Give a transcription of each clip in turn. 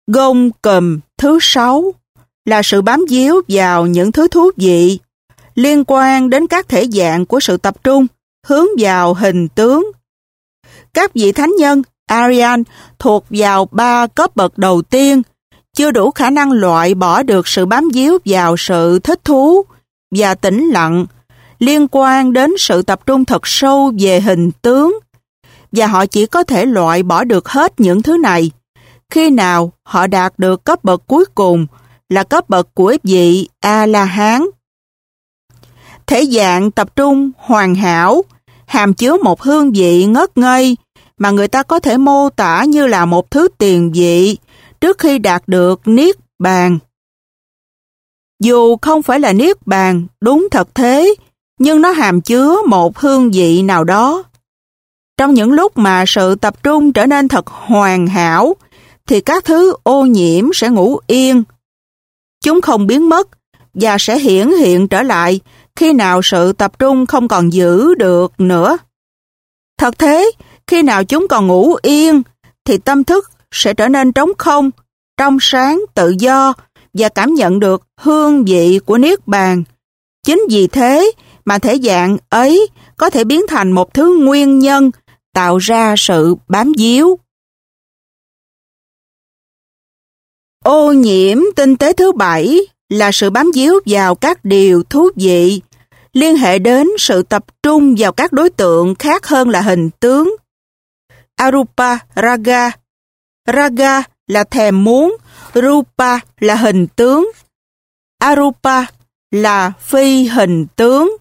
Gông cùm thứ 6 là sự bám víu vào những thứ thú vị liên quan đến các thể dạng của sự tập trung hướng vào hình tướng. Các vị thánh nhân Arian thuộc vào 3 cấp bậc đầu tiên chưa đủ khả năng loại bỏ được sự bám víu vào sự thích thú và tĩnh lặng liên quan đến sự tập trung thật sâu về hình tướng, và họ chỉ có thể loại bỏ được hết những thứ này khi nào họ đạt được cấp bậc cuối cùng là cấp bậc của vị A-la-hán. Thể dạng tập trung hoàn hảo hàm chứa một hương vị ngất ngây mà người ta có thể mô tả như là một thứ tiền vị trước khi đạt được niết bàn. Dù không phải là niết bàn đúng thật thế, nhưng nó hàm chứa một hương vị nào đó. Trong những lúc mà sự tập trung trở nên thật hoàn hảo, thì các thứ ô nhiễm sẽ ngủ yên. Chúng không biến mất và sẽ hiển hiện trở lại khi nào sự tập trung không còn giữ được nữa. Thật thế, khi nào chúng còn ngủ yên, thì tâm thức sẽ trở nên trống không, trong sáng, tự do và cảm nhận được hương vị của niết bàn. Chính vì thế mà thể dạng ấy có thể biến thành một thứ nguyên nhân tạo ra sự bám víu. Ô nhiễm tinh tế thứ 7 là sự bám víu vào các điều thú vị, liên hệ đến sự tập trung vào các đối tượng khác hơn là hình tướng. Arupa Raga. Raga là thèm muốn, Rupa là hình tướng, Arupa là phi hình tướng.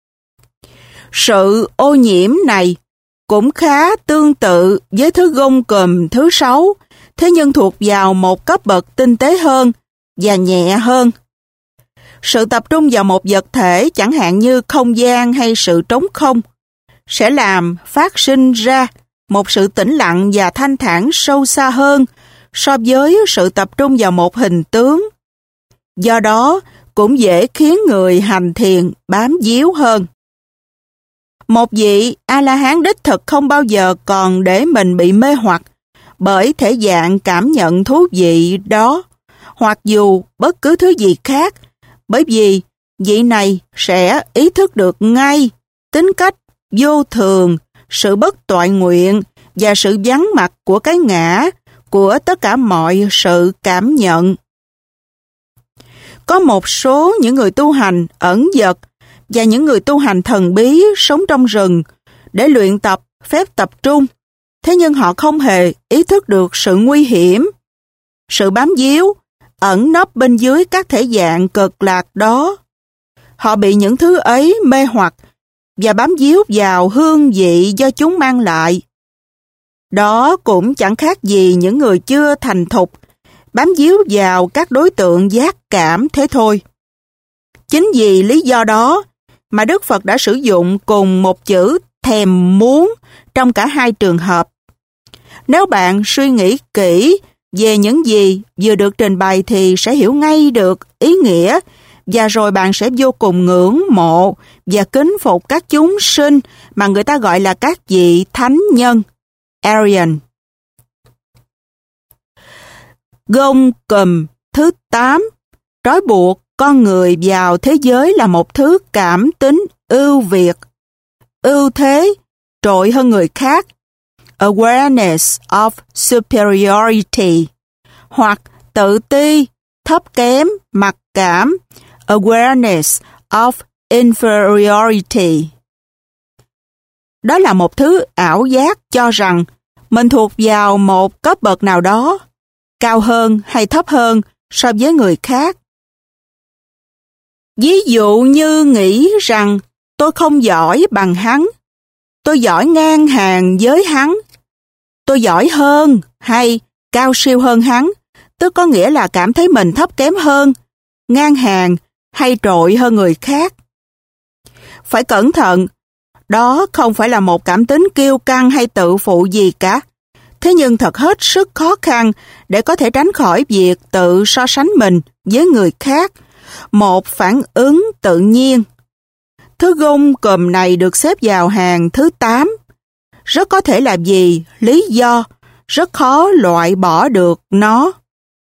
Sự ô nhiễm này cũng khá tương tự với thứ gông cùm thứ 6, thế nhưng thuộc vào một cấp bậc tinh tế hơn và nhẹ hơn. Sự tập trung vào một vật thể chẳng hạn như không gian hay sự trống không sẽ làm phát sinh ra một sự tĩnh lặng và thanh thản sâu xa hơn so với sự tập trung vào một hình tướng. Do đó, cũng dễ khiến người hành thiền bám víu hơn. Một vị A-la-hán đích thực không bao giờ còn để mình bị mê hoặc bởi thể dạng cảm nhận thú vị đó, hoặc dù bất cứ thứ gì khác, bởi vì vị này sẽ ý thức được ngay tính cách vô thường, sự bất toại nguyện và sự vắng mặt của cái ngã của tất cả mọi sự cảm nhận. Có một số những người tu hành ẩn dật và những người tu hành thần bí sống trong rừng để luyện tập phép tập trung, thế nhưng họ không hề ý thức được sự nguy hiểm. Sự bám víu ẩn nấp bên dưới các thể dạng cực lạc đó. Họ bị những thứ ấy mê hoặc và bám víu vào hương vị do chúng mang lại. Đó cũng chẳng khác gì những người chưa thành thục bám víu vào các đối tượng giác cảm thế thôi. Chính vì lý do đó mà Đức Phật đã sử dụng cùng một chữ thèm muốn trong cả hai trường hợp. Nếu bạn suy nghĩ kỹ về những gì vừa được trình bày thì sẽ hiểu ngay được ý nghĩa, và rồi bạn sẽ vô cùng ngưỡng mộ và kính phục các chúng sinh mà người ta gọi là các vị thánh nhân Arian. Gông cùm thứ 8 trói buộc con người vào thế giới là một thứ cảm tính ưu việt, ưu thế, trội hơn người khác, awareness of superiority, hoặc tự ti, thấp kém, mặc cảm, awareness of inferiority. Đó là một thứ ảo giác cho rằng mình thuộc vào một cấp bậc nào đó, cao hơn hay thấp hơn so với người khác. Ví dụ như nghĩ rằng tôi không giỏi bằng hắn, tôi giỏi ngang hàng với hắn, tôi giỏi hơn hay cao siêu hơn hắn, tức có nghĩa là cảm thấy mình thấp kém hơn, ngang hàng hay trội hơn người khác. Phải cẩn thận, đó không phải là một cảm tính kiêu căng hay tự phụ gì cả. Thế nhưng thật hết sức khó khăn để có thể tránh khỏi việc tự so sánh mình với người khác, một phản ứng tự nhiên. Thứ gông cùm này được xếp vào hàng thứ 8. Rất có thể là vì lý do rất khó loại bỏ được nó.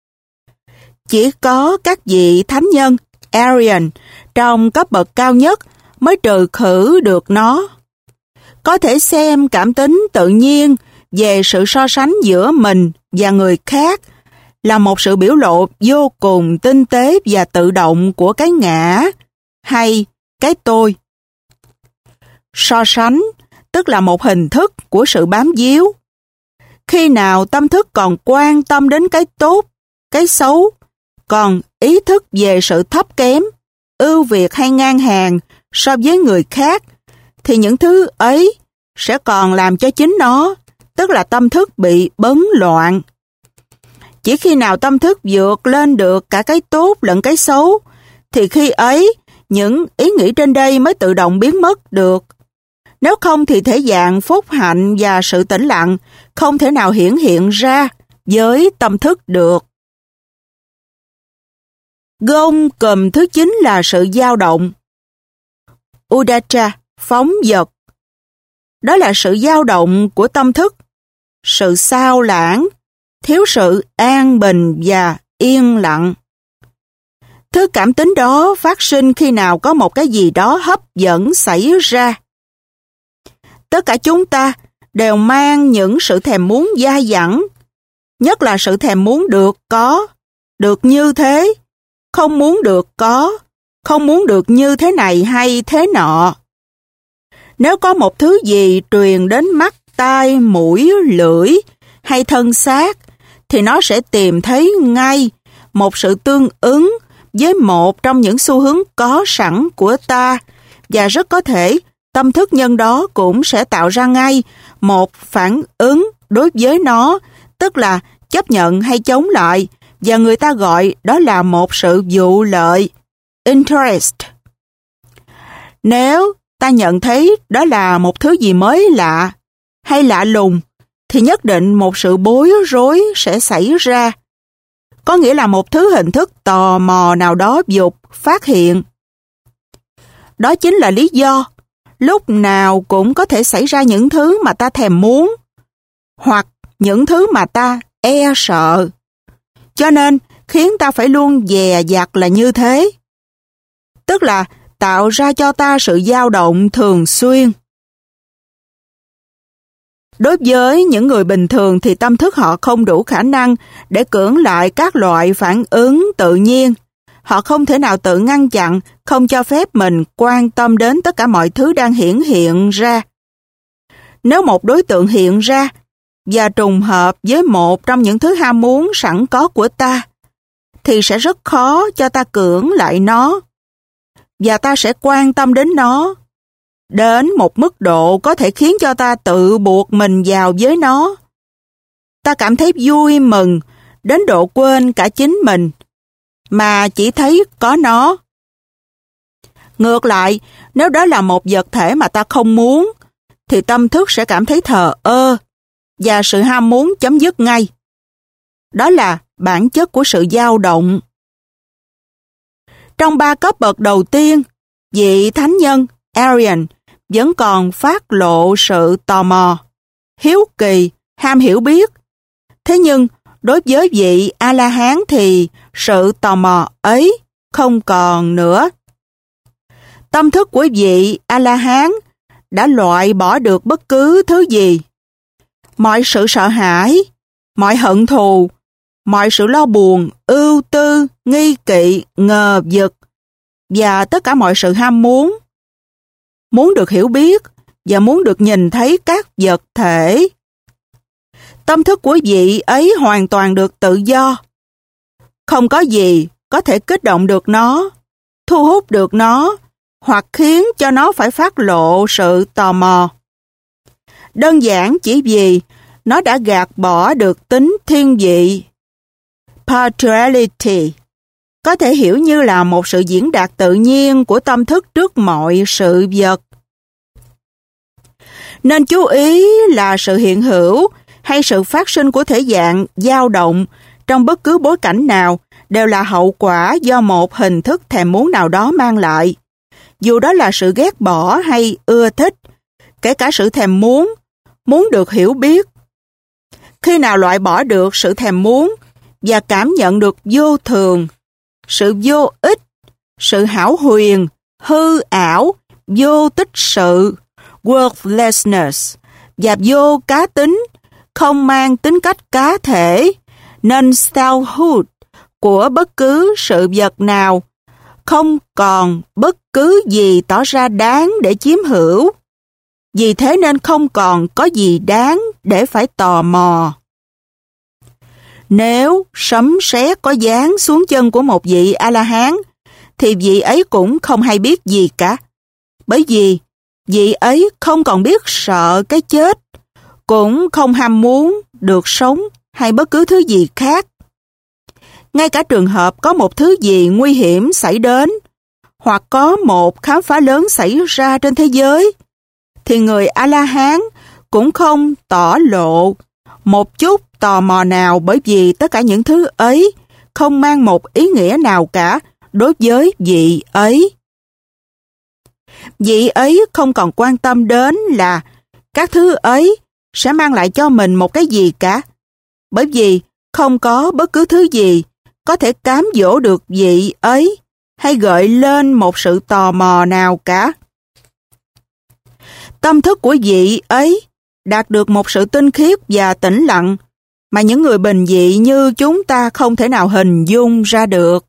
Chỉ có các vị thánh nhân, Arian, trong cấp bậc cao nhất mới trừ khử được nó. Có thể xem cảm tính tự nhiên về sự so sánh giữa mình và người khác là một sự biểu lộ vô cùng tinh tế và tự động của cái ngã hay cái tôi. So sánh tức là một hình thức của sự bám víu. Khi nào tâm thức còn quan tâm đến cái tốt, cái xấu, còn ý thức về sự thấp kém, ưu việt hay ngang hàng so với người khác, thì những thứ ấy sẽ còn làm cho chính nó, tức là tâm thức bị bấn loạn. Chỉ khi nào tâm thức vượt lên được cả cái tốt lẫn cái xấu, thì khi ấy những ý nghĩ trên đây mới tự động biến mất được. Nếu không thì thể dạng phúc hạnh và sự tĩnh lặng không thể nào hiển hiện ra với tâm thức được. Gông cùm thứ 9 là sự dao động. Uddhacca, phóng dật. Đó là sự dao động của tâm thức, sự xao lãng, thiếu sự an bình và yên lặng. Thứ cảm tính đó phát sinh khi nào có một cái gì đó hấp dẫn xảy ra. Tất cả chúng ta đều mang những sự thèm muốn dai dẳng, nhất là sự thèm muốn được có, được như thế, không muốn được có, không muốn được như thế này hay thế nọ. Nếu có một thứ gì truyền đến mắt, tai, mũi, lưỡi hay thân xác, thì nó sẽ tìm thấy ngay một sự tương ứng với một trong những xu hướng có sẵn của ta, và rất có thể tâm thức nhân đó cũng sẽ tạo ra ngay một phản ứng đối với nó, tức là chấp nhận hay chống lại, và người ta gọi đó là một sự vụ lợi, interest. Nếu ta nhận thấy đó là một thứ gì mới lạ hay lạ lùng, thì nhất định một sự bối rối sẽ xảy ra. Có nghĩa là một thứ hình thức tò mò nào đó dục phát hiện. Đó chính là lý do lúc nào cũng có thể xảy ra những thứ mà ta thèm muốn, hoặc những thứ mà ta e sợ. Cho nên khiến ta phải luôn dè dặt là như thế. Tức là tạo ra cho ta sự dao động thường xuyên. Đối với những người bình thường thì tâm thức họ không đủ khả năng để cưỡng lại các loại phản ứng tự nhiên. Họ không thể nào tự ngăn chặn, không cho phép mình quan tâm đến tất cả mọi thứ đang hiển hiện ra. Nếu một đối tượng hiện ra và trùng hợp với một trong những thứ ham muốn sẵn có của ta, thì sẽ rất khó cho ta cưỡng lại nó, và ta sẽ quan tâm đến nó, đến một mức độ có thể khiến cho ta tự buộc mình vào với nó. Ta cảm thấy vui mừng đến độ quên cả chính mình, mà chỉ thấy có nó. Ngược lại, nếu đó là một vật thể mà ta không muốn, thì tâm thức sẽ cảm thấy thờ ơ, và sự ham muốn chấm dứt ngay. Đó là bản chất của sự dao động. Trong 3 cấp bậc đầu tiên, vị thánh nhân Arian vẫn còn phát lộ sự tò mò, hiếu kỳ, ham hiểu biết. Thế nhưng, đối với vị A-la-hán thì sự tò mò ấy không còn nữa. Tâm thức của vị A-la-hán đã loại bỏ được bất cứ thứ gì. Mọi sự sợ hãi, mọi hận thù, mọi sự lo buồn, ưu tư, nghi kỵ, ngờ vực, và tất cả mọi sự ham muốn. Muốn được hiểu biết và muốn được nhìn thấy các vật thể. Tâm thức của vị ấy hoàn toàn được tự do. Không có gì có thể kích động được nó, thu hút được nó, hoặc khiến cho nó phải phát lộ sự tò mò. Đơn giản chỉ vì nó đã gạt bỏ được tính thiên vị. Partiality có thể hiểu như là một sự diễn đạt tự nhiên của tâm thức trước mọi sự vật. Nên chú ý là sự hiện hữu hay sự phát sinh của thể dạng dao động trong bất cứ bối cảnh nào đều là hậu quả do một hình thức thèm muốn nào đó mang lại. Dù đó là sự ghét bỏ hay ưa thích, kể cả sự thèm muốn được hiểu biết. Khi nào loại bỏ được sự thèm muốn và cảm nhận được vô thường, sự vô ích, sự hão huyền, hư ảo, vô tích sự, worthlessness, và vô cá tính, không mang tính cách cá thể, nên selfhood của bất cứ sự vật nào, không còn bất cứ gì tỏ ra đáng để chiếm hữu. Vì thế nên không còn có gì đáng để phải tò mò. Nếu sấm sét có giáng xuống chân của một vị A-la-hán, thì vị ấy cũng không hay biết gì cả. Bởi vì vị ấy không còn biết sợ cái chết, cũng không ham muốn được sống hay bất cứ thứ gì khác. Ngay cả trường hợp có một thứ gì nguy hiểm xảy đến, hoặc có một khám phá lớn xảy ra trên thế giới, thì người A-la-hán cũng không tỏ lộ một chút tò mò nào, bởi vì tất cả những thứ ấy không mang một ý nghĩa nào cả đối với vị ấy. Vị ấy không còn quan tâm đến là các thứ ấy sẽ mang lại cho mình một cái gì cả, bởi vì không có bất cứ thứ gì có thể cám dỗ được vị ấy hay gợi lên một sự tò mò nào cả. Tâm thức của vị ấy đạt được một sự tinh khiết và tĩnh lặng mà những người bình dị như chúng ta không thể nào hình dung ra được.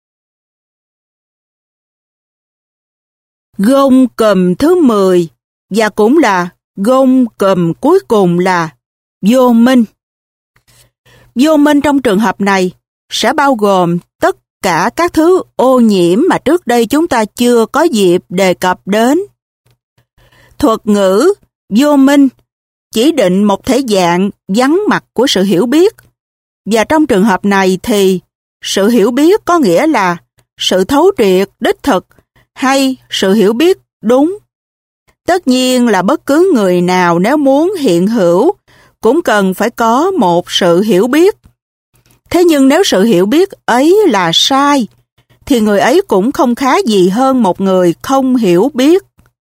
Gông cùm thứ 10 và cũng là gông cùm cuối cùng là vô minh. Vô minh trong trường hợp này sẽ bao gồm tất cả các thứ ô nhiễm mà trước đây chúng ta chưa có dịp đề cập đến. Thuật ngữ vô minh chỉ định một thể dạng vắng mặt của sự hiểu biết, và trong trường hợp này thì sự hiểu biết có nghĩa là sự thấu triệt đích thực hay sự hiểu biết đúng. Tất nhiên là bất cứ người nào nếu muốn hiện hữu cũng cần phải có một sự hiểu biết. Thế nhưng nếu sự hiểu biết ấy là sai, thì người ấy cũng không khá gì hơn một người không hiểu biết.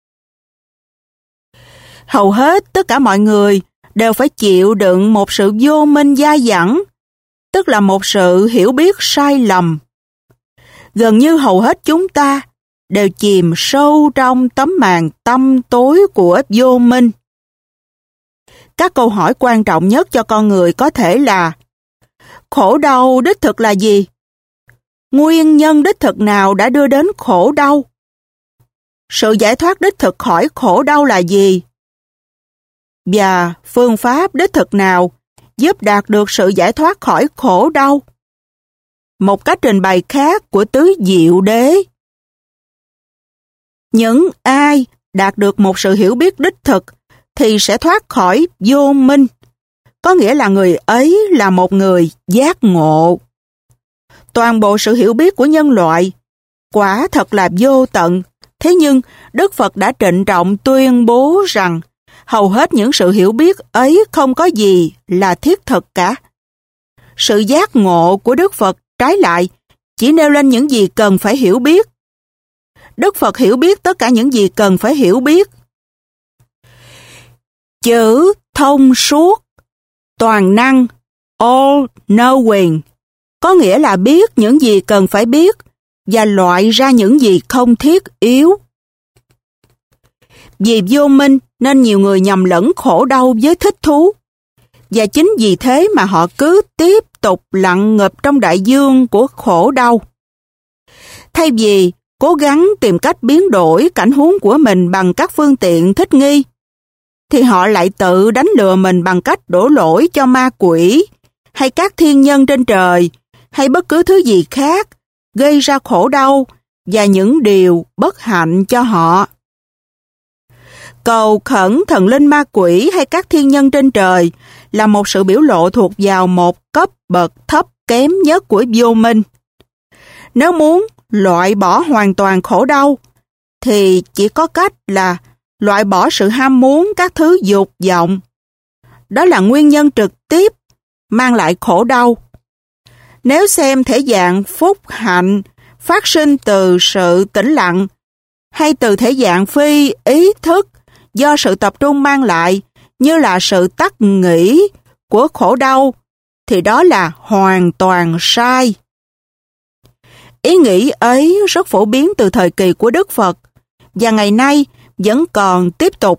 Hầu hết tất cả mọi người đều phải chịu đựng một sự vô minh dai dẳng, tức là một sự hiểu biết sai lầm. Gần như hầu hết chúng ta đều chìm sâu trong tấm màn tăm tối của vô minh. Các câu hỏi quan trọng nhất cho con người có thể là: khổ đau đích thực là gì? Nguyên nhân đích thực nào đã đưa đến khổ đau? Sự giải thoát đích thực khỏi khổ đau là gì? Và phương pháp đích thực nào giúp đạt được sự giải thoát khỏi khổ đau? Một cách trình bày khác của tứ diệu đế. Những ai đạt được một sự hiểu biết đích thực thì sẽ thoát khỏi vô minh, có nghĩa là người ấy là một người giác ngộ. Toàn bộ sự hiểu biết của nhân loại quả thật là vô tận, thế nhưng Đức Phật đã trịnh trọng tuyên bố rằng hầu hết những sự hiểu biết ấy không có gì là thiết thực cả. Sự giác ngộ của Đức Phật trái lại chỉ nêu lên những gì cần phải hiểu biết. Đức Phật hiểu biết tất cả những gì cần phải hiểu biết. Chữ thông suốt, toàn năng, all knowing, có nghĩa là biết những gì cần phải biết và loại ra những gì không thiết yếu. Vì vô minh nên nhiều người nhầm lẫn khổ đau với thích thú. Và chính vì thế mà họ cứ tiếp tục lặn ngập trong đại dương của khổ đau. Thay vì cố gắng tìm cách biến đổi cảnh huống của mình bằng các phương tiện thích nghi, thì họ lại tự đánh lừa mình bằng cách đổ lỗi cho ma quỷ, hay các thiên nhân trên trời, hay bất cứ thứ gì khác, gây ra khổ đau và những điều bất hạnh cho họ. Cầu khẩn thần linh ma quỷ hay các thiên nhân trên trời là một sự biểu lộ thuộc vào một cấp bậc thấp kém nhất của vô minh. Nếu muốn loại bỏ hoàn toàn khổ đau, thì chỉ có cách là loại bỏ sự ham muốn các thứ dục vọng. Đó là nguyên nhân trực tiếp mang lại khổ đau. Nếu xem thể dạng phúc hạnh phát sinh từ sự tĩnh lặng, hay từ thể dạng phi ý thức do sự tập trung mang lại như là sự tắt nghỉ của khổ đau, thì đó là hoàn toàn sai. Ý nghĩ ấy rất phổ biến từ thời kỳ của Đức Phật và ngày nay vẫn còn tiếp tục.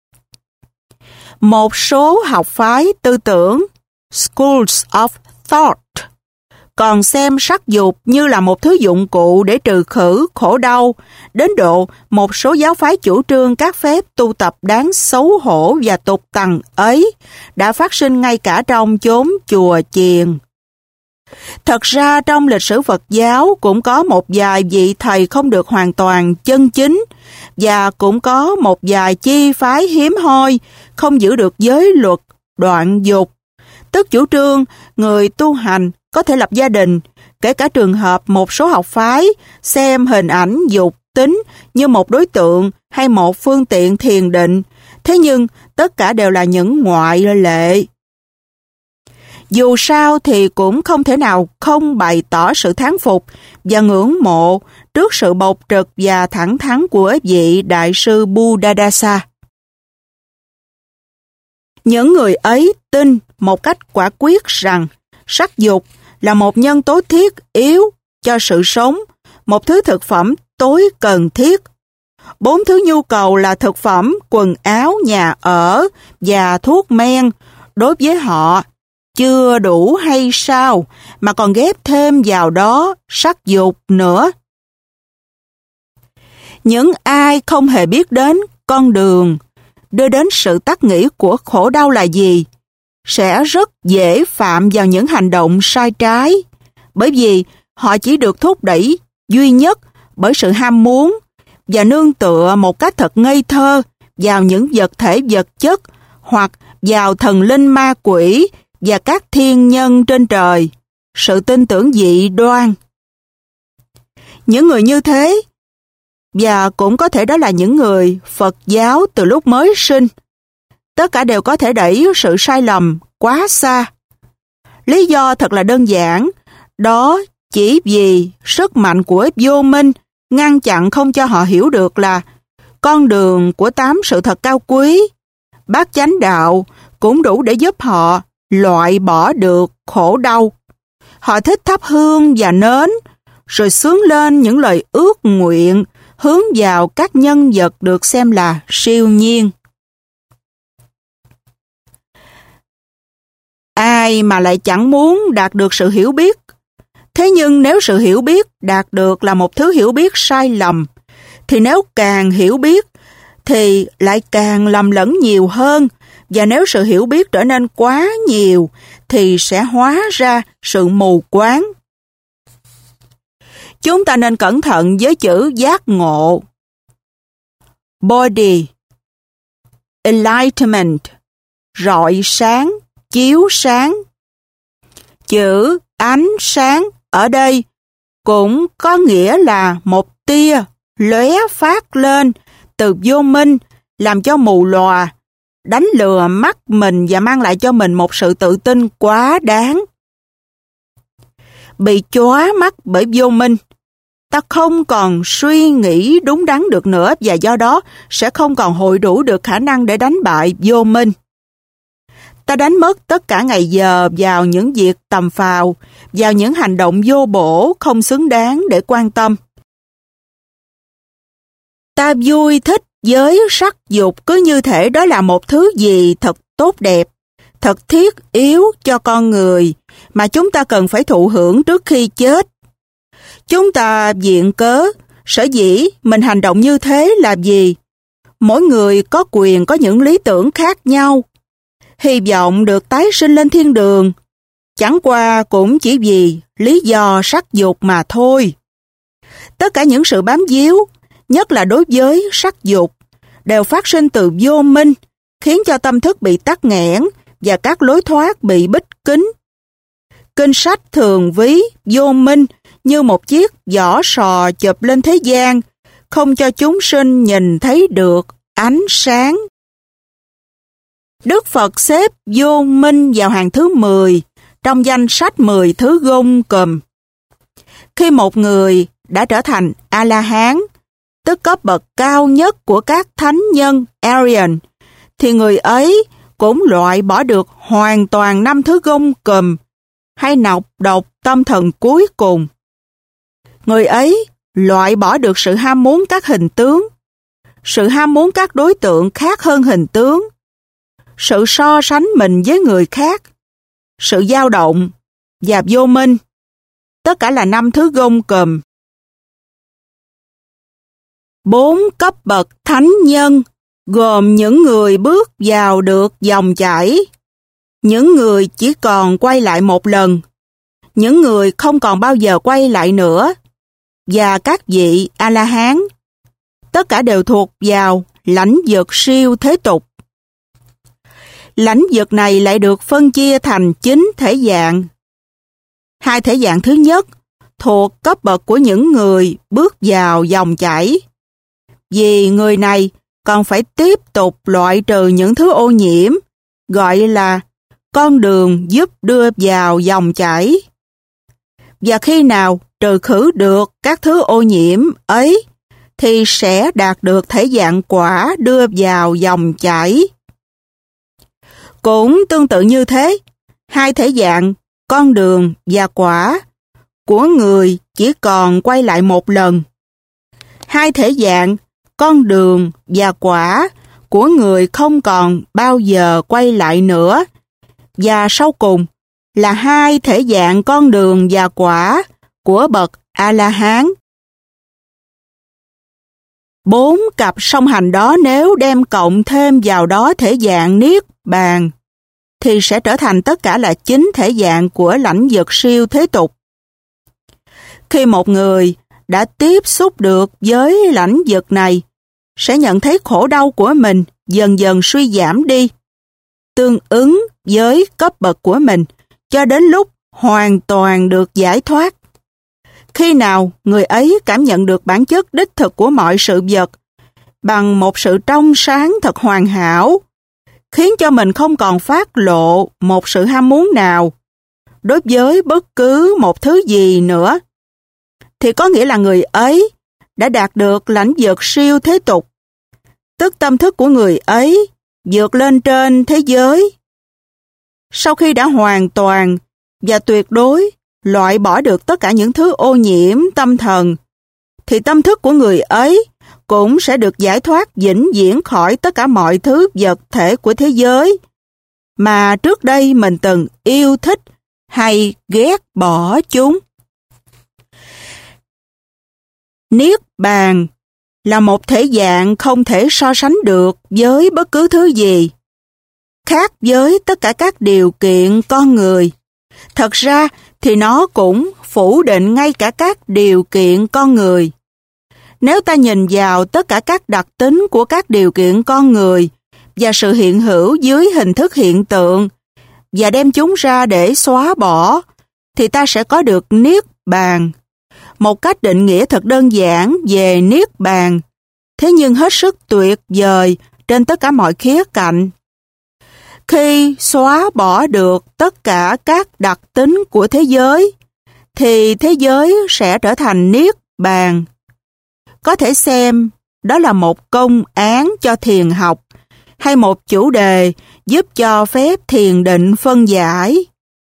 Một số học phái tư tưởng, schools of thought, còn xem sắc dục như là một thứ dụng cụ để trừ khử khổ đau, đến độ một số giáo phái chủ trương các phép tu tập đáng xấu hổ và tục tằn ấy đã phát sinh ngay cả trong chốn chùa chiền. Thật ra trong lịch sử Phật giáo cũng có một vài vị thầy không được hoàn toàn chân chính và cũng có một vài chi phái hiếm hoi không giữ được giới luật đoạn dục, tức chủ trương người tu hành có thể lập gia đình, kể cả trường hợp một số học phái xem hình ảnh dục tính như một đối tượng hay một phương tiện thiền định, thế nhưng tất cả đều là những ngoại lệ. Dù sao thì cũng không thể nào không bày tỏ sự thán phục và ngưỡng mộ trước sự bộc trực và thẳng thắn của vị Đại sư Buddhadasa. Những người ấy tin một cách quả quyết rằng sắc dục là một nhân tố thiết yếu cho sự sống, một thứ thực phẩm tối cần thiết. 4 thứ nhu cầu là thực phẩm, quần áo, nhà ở và thuốc men đối với họ chưa đủ hay sao mà còn ghép thêm vào đó sắc dục nữa. Những ai không hề biết đến con đường đưa đến sự tắc nghỉ của khổ đau là gì sẽ rất dễ phạm vào những hành động sai trái, bởi vì họ chỉ được thúc đẩy duy nhất bởi sự ham muốn và nương tựa một cách thật ngây thơ vào những vật thể vật chất hoặc vào thần linh ma quỷ và các thiên nhân trên trời, sự tin tưởng dị đoan. Những người như thế, và cũng có thể đó là những người Phật giáo từ lúc mới sinh, tất cả đều có thể đẩy sự sai lầm quá xa. Lý do thật là đơn giản, đó chỉ vì sức mạnh của vô minh ngăn chặn không cho họ hiểu được là con đường của 8 sự thật cao quý, bát chánh đạo cũng đủ để giúp họ loại bỏ được khổ đau. Họ thích thắp hương và nến, rồi xướng lên những lời ước nguyện hướng vào các nhân vật được xem là siêu nhiên. Ai mà lại chẳng muốn đạt được sự hiểu biết? Thế nhưng nếu sự hiểu biết đạt được là một thứ hiểu biết sai lầm, thì nếu càng hiểu biết thì lại càng lầm lẫn nhiều hơn, và nếu sự hiểu biết trở nên quá nhiều thì sẽ hóa ra sự mù quáng. Chúng ta nên cẩn thận với chữ giác ngộ. Body, enlightenment, rọi sáng, chiếu sáng. Chữ ánh sáng ở đây cũng có nghĩa là một tia lóe phát lên từ vô minh, làm cho mù lòa, đánh lừa mắt mình và mang lại cho mình một sự tự tin quá đáng. Bị chóa mắt bởi vô minh, ta không còn suy nghĩ đúng đắn được nữa và do đó sẽ không còn hội đủ được khả năng để đánh bại vô minh. Ta đánh mất tất cả ngày giờ vào những việc tầm phào, vào những hành động vô bổ không xứng đáng để quan tâm. Ta vui thích với sắc dục cứ như thể đó là một thứ gì thật tốt đẹp, thật thiết yếu cho con người mà chúng ta cần phải thụ hưởng trước khi chết. Chúng ta viện cớ sở dĩ mình hành động như thế là gì? Mỗi người có quyền có những lý tưởng khác nhau, hy vọng được tái sinh lên thiên đường, chẳng qua cũng chỉ vì lý do sắc dục mà thôi. Tất cả những sự bám víu, nhất là đối với sắc dục, đều phát sinh từ vô minh, khiến cho tâm thức bị tắc nghẽn và các lối thoát bị bít kín. Kinh sách thường ví vô minh như một chiếc vỏ sò chụp lên thế gian, không cho chúng sinh nhìn thấy được ánh sáng. Đức Phật xếp vô minh vào hàng thứ 10 trong danh sách 10 thứ gông cùm. Khi một người đã trở thành A-la-hán, tức cấp bậc cao nhất của các thánh nhân Aryan, thì người ấy cũng loại bỏ được hoàn toàn 5 thứ gông cùm hay nọc độc tâm thần cuối cùng. Người ấy loại bỏ được sự ham muốn các hình tướng, sự ham muốn các đối tượng khác hơn hình tướng, sự so sánh mình với người khác, sự dao động và vô minh. Tất cả là 5 thứ gông cùm. 4 cấp bậc thánh nhân gồm những người bước vào được dòng chảy, những người chỉ còn quay lại một lần, những người không còn bao giờ quay lại nữa, và các vị A-la-hán. Tất cả đều thuộc vào lãnh vực siêu thế tục. Lãnh vực này lại được phân chia thành 9 thể dạng. 2 thể dạng thứ nhất thuộc cấp bậc của những người bước vào dòng chảy. Vì người này còn phải tiếp tục loại trừ những thứ ô nhiễm, gọi là con đường giúp đưa vào dòng chảy. Và khi nào trừ khử được các thứ ô nhiễm ấy, thì sẽ đạt được thể dạng quả đưa vào dòng chảy. Cũng tương tự như thế, 2 thể dạng con đường và quả của người chỉ còn quay lại một lần. 2 thể dạng con đường và quả của người không còn bao giờ quay lại nữa. Và sau cùng là 2 thể dạng con đường và quả của bậc A-la-hán. 4 cặp song hành đó nếu đem cộng thêm vào đó thể dạng niết bàn, thì sẽ trở thành tất cả là 9 thể dạng của lãnh vực siêu thế tục. Khi một người đã tiếp xúc được với lãnh vực này, sẽ nhận thấy khổ đau của mình dần dần suy giảm đi, tương ứng với cấp bậc của mình, cho đến lúc hoàn toàn được giải thoát. Khi nào người ấy cảm nhận được bản chất đích thực của mọi sự vật bằng một sự trong sáng thật hoàn hảo, khiến cho mình không còn phát lộ một sự ham muốn nào đối với bất cứ một thứ gì nữa, thì có nghĩa là người ấy đã đạt được lãnh vực siêu thế tục, tức tâm thức của người ấy vượt lên trên thế giới. Sau khi đã hoàn toàn và tuyệt đối loại bỏ được tất cả những thứ ô nhiễm tâm thần, thì tâm thức của người ấy cũng sẽ được giải thoát vĩnh viễn khỏi tất cả mọi thứ vật thể của thế giới mà trước đây mình từng yêu thích hay ghét bỏ chúng. Niết bàn là một thể dạng không thể so sánh được với bất cứ thứ gì, khác với tất cả các điều kiện con người. Thật ra thì nó cũng phủ định ngay cả các điều kiện con người. Nếu ta nhìn vào tất cả các đặc tính của các điều kiện con người và sự hiện hữu dưới hình thức hiện tượng và đem chúng ra để xóa bỏ, thì ta sẽ có được niết bàn. Một cách định nghĩa thật đơn giản về niết bàn, thế nhưng hết sức tuyệt vời trên tất cả mọi khía cạnh. Khi xóa bỏ được tất cả các đặc tính của thế giới, thì thế giới sẽ trở thành niết bàn. Có thể xem đó là một công án cho thiền học, hay một chủ đề giúp cho phép thiền định phân giải.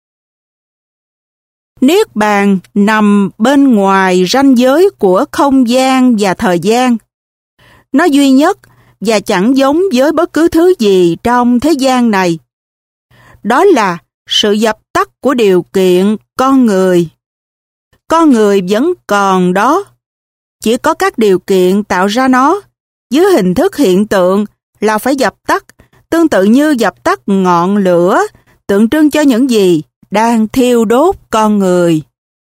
Niết bàn nằm bên ngoài ranh giới của không gian và thời gian. Nó duy nhất và chẳng giống với bất cứ thứ gì trong thế gian này. Đó là sự dập tắt của điều kiện con người. Con người vẫn còn đó, chỉ có các điều kiện tạo ra nó, dưới hình thức hiện tượng là phải dập tắt, tương tự như dập tắt ngọn lửa, tượng trưng cho những gì đang thiêu đốt con người.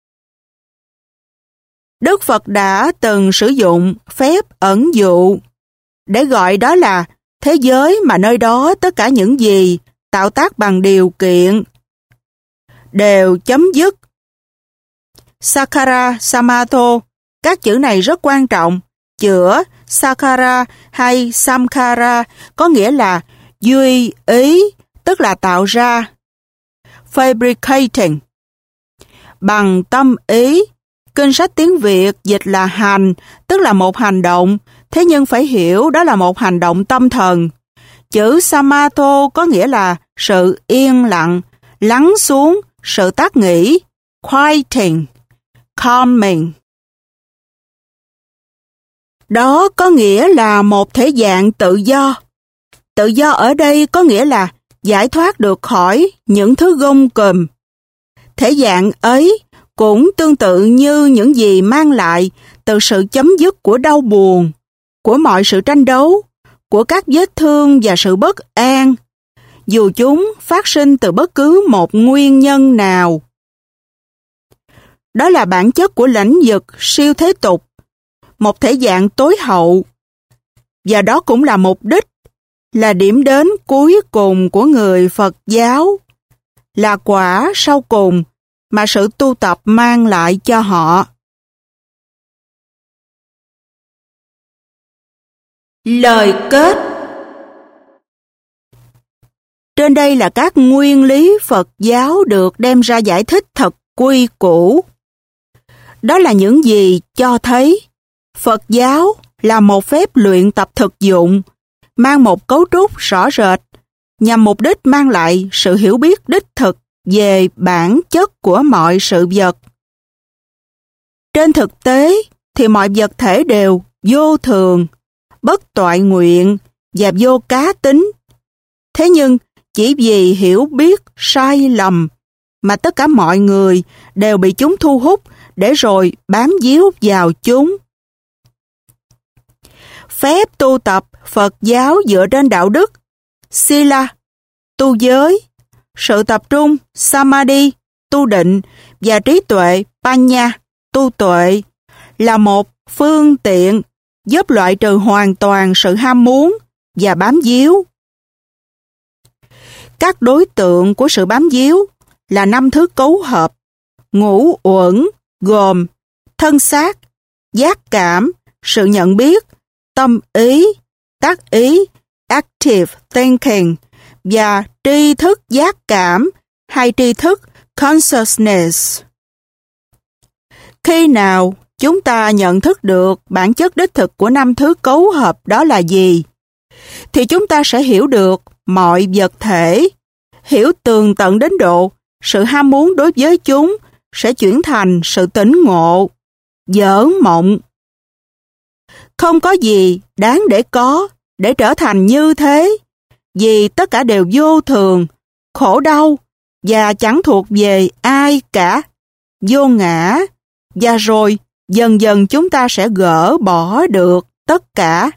Đức Phật đã từng sử dụng phép ẩn dụ để gọi đó là thế giới mà nơi đó tất cả những gì tạo tác bằng điều kiện đều chấm dứt. Sakara Samatho, các chữ này rất quan trọng. Chữa Sakara hay Samkhara có nghĩa là duy ý, tức là tạo ra. Fabricating, bằng tâm ý. Kinh sách tiếng Việt dịch là hành, tức là một hành động, thế nhưng phải hiểu đó là một hành động tâm thần. Chữ Samatho có nghĩa là sự yên lặng, lắng xuống, sự tác nghỉ, quieting, calming. Đó có nghĩa là một thể dạng tự do. Tự do ở đây có nghĩa là giải thoát được khỏi những thứ gông cùm. Thể dạng ấy cũng tương tự như những gì mang lại từ sự chấm dứt của đau buồn, của mọi sự tranh đấu, của các vết thương và sự bất an, dù chúng phát sinh từ bất cứ một nguyên nhân nào. Đó là bản chất của lãnh vực siêu thế tục, một thể dạng tối hậu, và đó cũng là mục đích, là điểm đến cuối cùng của người Phật giáo, là quả sau cùng mà sự tu tập mang lại cho họ. Lời kết. Trên đây là các nguyên lý Phật giáo được đem ra giải thích thật quy củ. Đó là những gì cho thấy Phật giáo là một phép luyện tập thực dụng, mang một cấu trúc rõ rệt, nhằm mục đích mang lại sự hiểu biết đích thực về bản chất của mọi sự vật. Trên thực tế thì mọi vật thể đều vô thường, bất toại nguyện và vô cá tính. Thế nhưng chỉ vì hiểu biết sai lầm mà tất cả mọi người đều bị chúng thu hút để rồi bám víu vào chúng. Phép tu tập Phật giáo dựa trên đạo đức, Sila, tu giới, sự tập trung, Samadhi, tu định và trí tuệ, Panya, tu tuệ, là một phương tiện giúp loại trừ hoàn toàn sự ham muốn và bám víu. Các đối tượng của sự bám víu là 5 thứ cấu hợp, ngũ uẩn, gồm thân xác, giác cảm, sự nhận biết, tâm ý, tác ý, active thinking, và tri thức giác cảm hay tri thức consciousness. Khi nào chúng ta nhận thức được bản chất đích thực của 5 thứ cấu hợp đó là gì, thì chúng ta sẽ hiểu được mọi vật thể, hiểu tường tận đến độ sự ham muốn đối với chúng sẽ chuyển thành sự tỉnh ngộ, dở mộng. Không có gì đáng để có, để trở thành như thế, vì tất cả đều vô thường, khổ đau và chẳng thuộc về ai cả, vô ngã, và rồi dần dần chúng ta sẽ gỡ bỏ được tất cả.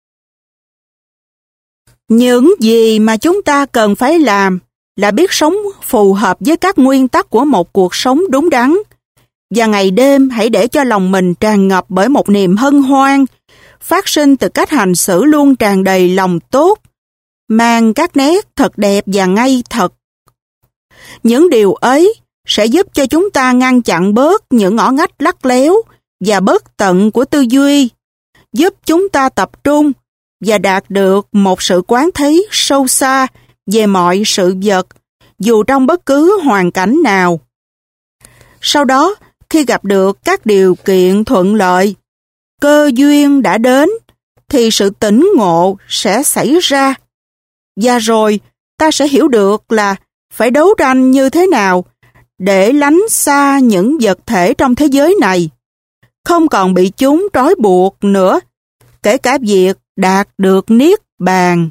Những gì mà chúng ta cần phải làm là biết sống phù hợp với các nguyên tắc của một cuộc sống đúng đắn, và ngày đêm hãy để cho lòng mình tràn ngập bởi một niềm hân hoan, phát sinh từ cách hành xử luôn tràn đầy lòng tốt, mang các nét thật đẹp và ngay thật. Những điều ấy sẽ giúp cho chúng ta ngăn chặn bớt những ngõ ngách lắt léo và bất tận của tư duy, giúp chúng ta tập trung và đạt được một sự quán thấy sâu xa về mọi sự vật, dù trong bất cứ hoàn cảnh nào. Sau đó, khi gặp được các điều kiện thuận lợi, cơ duyên đã đến, thì sự tỉnh ngộ sẽ xảy ra. Và rồi, ta sẽ hiểu được là phải đấu tranh như thế nào để lánh xa những vật thể trong thế giới này, không còn bị chúng trói buộc nữa, kể cả việc đạt được Niết Bàn.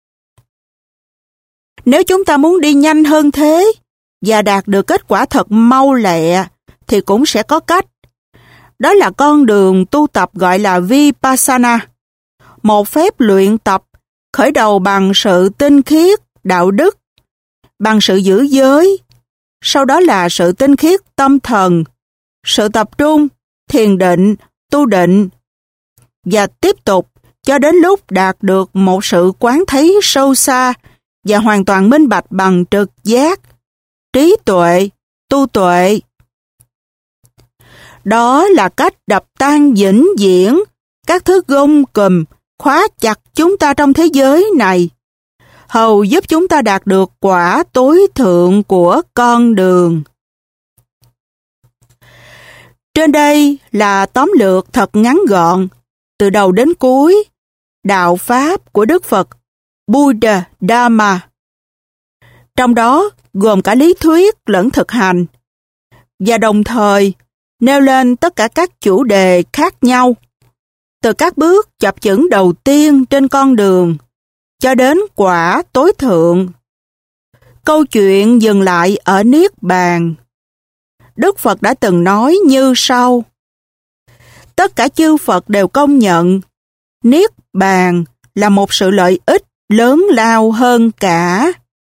Nếu chúng ta muốn đi nhanh hơn thế và đạt được kết quả thật mau lẹ, thì cũng sẽ có cách. Đó là con đường tu tập gọi là Vipassana, một phép luyện tập khởi đầu bằng sự tinh khiết, đạo đức, bằng sự giữ giới, sau đó là sự tinh khiết tâm thần, sự tập trung, thiền định, tu định, và tiếp tục cho đến lúc đạt được một sự quán thấy sâu xa và hoàn toàn minh bạch bằng trực giác, trí tuệ, tu tuệ. Đó là cách đập tan vĩnh viễn các thứ gông cùm khóa chặt chúng ta trong thế giới này, hầu giúp chúng ta đạt được quả tối thượng của con đường. Trên đây là tóm lược thật ngắn gọn, từ đầu đến cuối, đạo Pháp của Đức Phật, Buddha Dharma. Trong đó gồm cả lý thuyết lẫn thực hành, và đồng thời nêu lên tất cả các chủ đề khác nhau, từ các bước chập chững đầu tiên trên con đường cho đến quả tối thượng. Câu chuyện dừng lại ở Niết Bàn. Đức Phật đã từng nói như sau: tất cả chư Phật đều công nhận Niết Bàn là một sự lợi ích lớn lao hơn cả.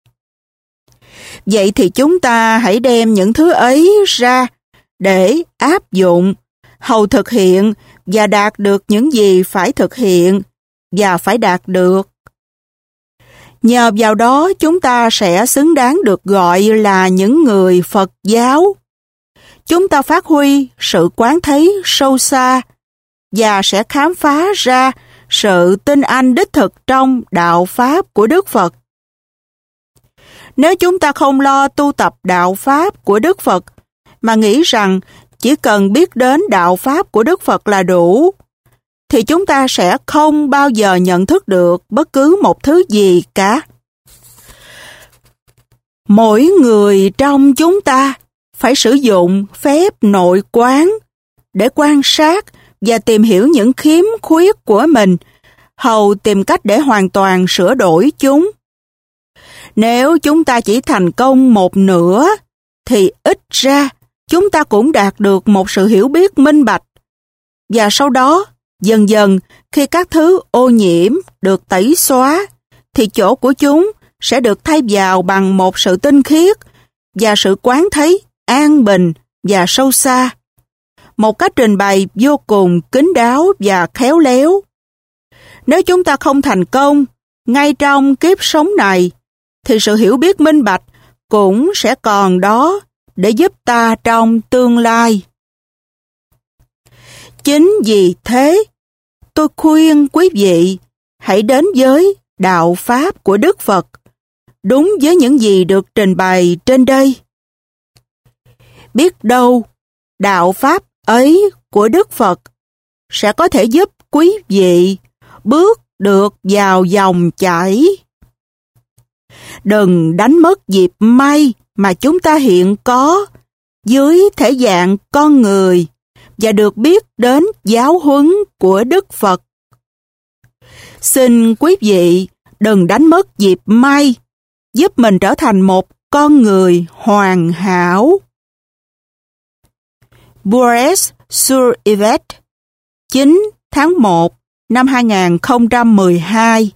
Vậy thì chúng ta hãy đem những thứ ấy ra để áp dụng, hầu thực hiện và đạt được những gì phải thực hiện và phải đạt được. Nhờ vào đó chúng ta sẽ xứng đáng được gọi là những người Phật giáo. Chúng ta phát huy sự quán thấy sâu xa và sẽ khám phá ra sự tin anh đích thực trong đạo Pháp của Đức Phật. Nếu chúng ta không lo tu tập đạo Pháp của Đức Phật, mà nghĩ rằng chỉ cần biết đến đạo Pháp của Đức Phật là đủ, thì chúng ta sẽ không bao giờ nhận thức được bất cứ một thứ gì cả. Mỗi người trong chúng ta phải sử dụng phép nội quán để quan sát và tìm hiểu những khiếm khuyết của mình, hầu tìm cách để hoàn toàn sửa đổi chúng. Nếu chúng ta chỉ thành công một nửa, thì ít ra chúng ta cũng đạt được một sự hiểu biết minh bạch. Và sau đó, dần dần, khi các thứ ô nhiễm được tẩy xóa, thì chỗ của chúng sẽ được thay vào bằng một sự tinh khiết và sự quán thấy an bình và sâu xa. Một cách trình bày vô cùng kín đáo và khéo léo. Nếu chúng ta không thành công ngay trong kiếp sống này, thì sự hiểu biết minh bạch cũng sẽ còn đó để giúp ta trong tương lai. Chính vì thế, tôi khuyên quý vị hãy đến với đạo Pháp của Đức Phật, đúng với những gì được trình bày trên đây. Biết đâu, đạo Pháp ấy của Đức Phật sẽ có thể giúp quý vị bước được vào dòng chảy. Đừng đánh mất dịp may mà chúng ta hiện có dưới thể dạng con người và được biết đến giáo huấn của Đức Phật. Xin quý vị đừng đánh mất dịp may giúp mình trở thành một con người hoàn hảo. Bourges-sur-Yvette, 9 tháng 1 năm 2012.